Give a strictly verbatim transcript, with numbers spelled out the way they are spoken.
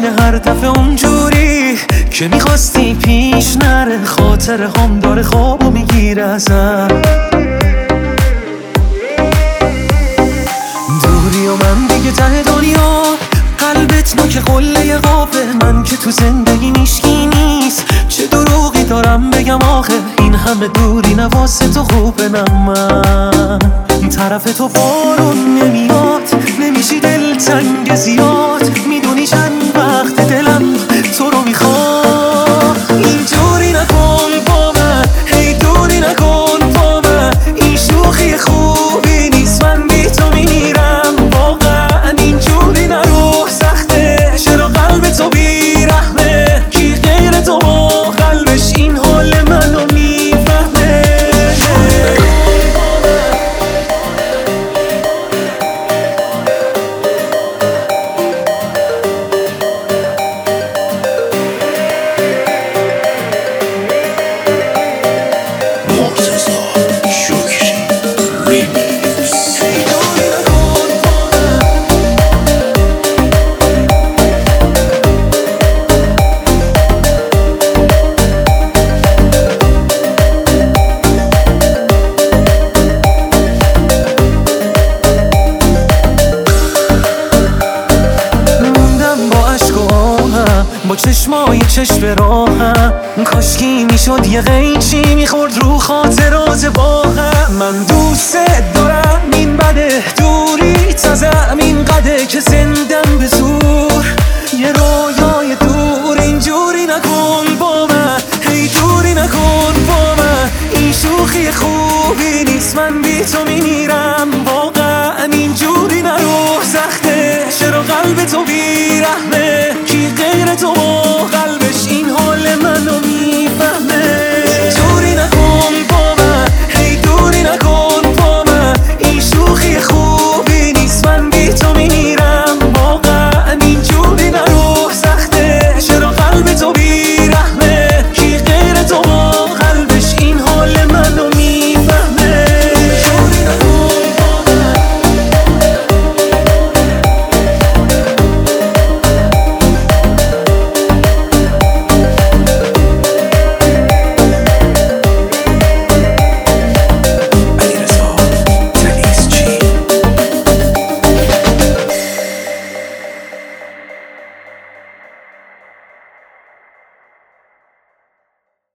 منه هر دفعه اونجوری که میخواستی پیش نره. خاطر هم داره خوابو میگیره ازم. دوری و من دیگه ته دنیا، قلبت نوک قله قافه. من که تو زندگی میشکی نیست، چه دروغی دارم بگم آخه. این همه دوری نواسه تو خوبه. نه من طرف تو بارون نمیاد، نمیشی دلتنگ زیاد. میدونی چند وقت دلم تو رو میخواد. اینجوری نکن با من، هی دوری نکن با من. این شوخی خوبی نیست، من بی تو میرم واقعا. اینجوری نرو سخته، چرا قلب تو بی رحمه. کی غیر تو با قلبش این حال منو میفهمه. با چشمای چشم راهم، کاشکی میشد یه قیچی میخورد رو خاطرات با هم. من دوست دارم، این بده دوری تازم این قده که زندم به زور یه رویای دور. اینجوری نکن با من، هی دوری نکن با من. این شوخی خوبی نیست، من بی تو میمیرم